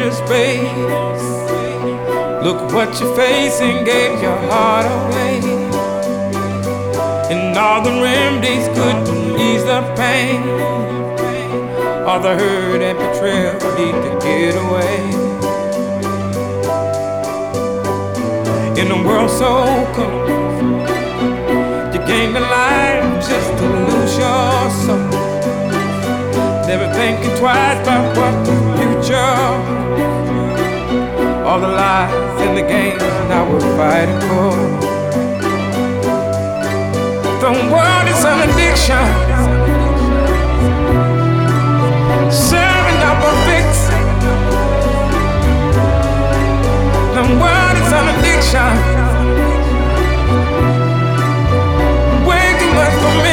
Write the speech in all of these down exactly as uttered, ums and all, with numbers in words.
into space. Look what you're facing, gave your heart away. And all the remedies couldn't ease the pain. All the hurt and betrayal need to get away. In a world so cold, you gain the life just to lose your soul. Never thinking twice about what the future. All the lies in the game now we're fighting for. The world is an addiction, serving up a fix. The world is an addiction, way too much for me.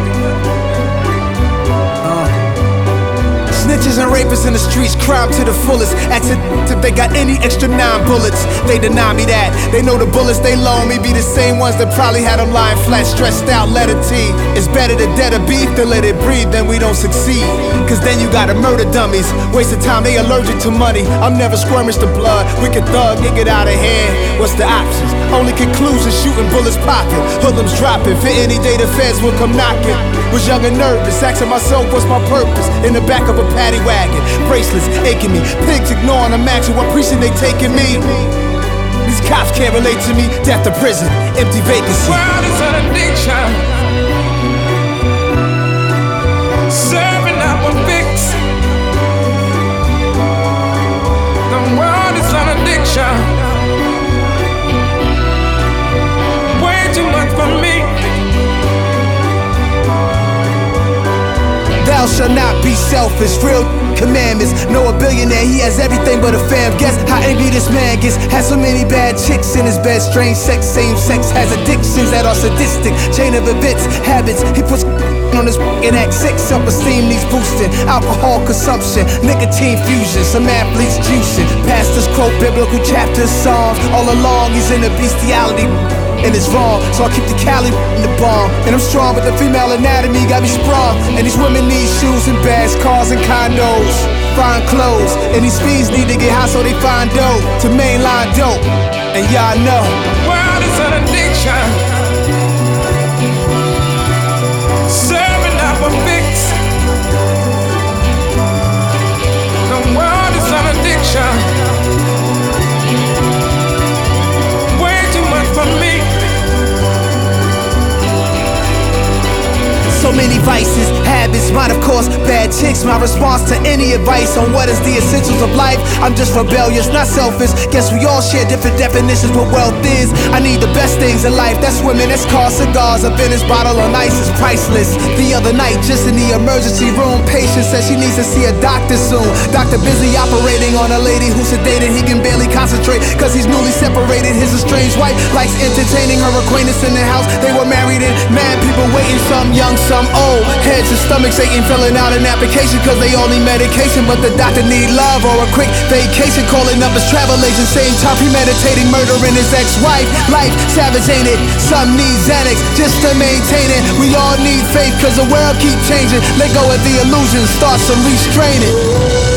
Snitches and rapists in the streets, crime to the fullest. Ask if they got any extra nine bullets. They deny me that. They know the bullets they loan me be the same ones that probably had them lying flat, stressed out, letter T. It's better to dead a beef than let it breathe, then we don't succeed. Cause then you gotta murder dummies. Waste of time, they allergic to money. I'm never squirmish to blood. Wicked thug, it get out of hand. What's the options? Only conclusion, shooting bullets popping. Hoodlums dropping, for any day the feds will come knocking. Was young and nervous, asking myself what's my purpose. In the back of a paddy wagon, bracelets aching me, pigs ignoring, imagine what precinct they taking me. These cops can't relate to me, death to prison, empty vacancy. The world is an addiction, serving up a fix. The world is an addiction, way too much for me. Thou shalt not be selfish, real commandments. Know a billionaire, he has everything but a fam. Guess how angry this man gets. Has so many bad chicks in his bed. Strange sex, same sex, has addictions that are sadistic. Chain of events, habits, he puts on his and act sick. Self-esteem needs boosting. Alcohol consumption, nicotine fusion. Some athletes juicing. Pastors quote biblical chapters, songs. All along he's in a bestiality, and it's wrong, so I keep the Cali in the bomb. And I'm strong, but the female anatomy got me sprung. And these women need shoes and bags, cars and condos, fine clothes. And these fiends need to get high so they find dope to mainline dope. And y'all know the world is an addiction, serving up a fix. The world is an addiction, way too much for me. so many vices, habits, mine of course, bad chicks. My response to any advice on what is the essentials of life, I'm just rebellious, not selfish. Guess we all share different definitions what wealth is. I need the best things in life, that's women, that's cars, cigars. A Venice bottle on ice is priceless. The other night, just in the emergency room, patient says she needs to see a doctor soon. Doctor busy operating on a lady who's sedated. He can barely concentrate, cause he's newly separated. His estranged wife likes entertaining her acquaintance in the house they were married in. Mad people waiting, some young, some old. Heads and stomachs aching, filling out an application cause they all need medication. But the doctor need love or a quick vacation. Calling up his travel agent, same time premeditating murdering his ex-wife. Life savage, ain't it? Some need Xanax just to maintain it. We all need faith cause the world keep changing. Let go of the illusion, start some restraining.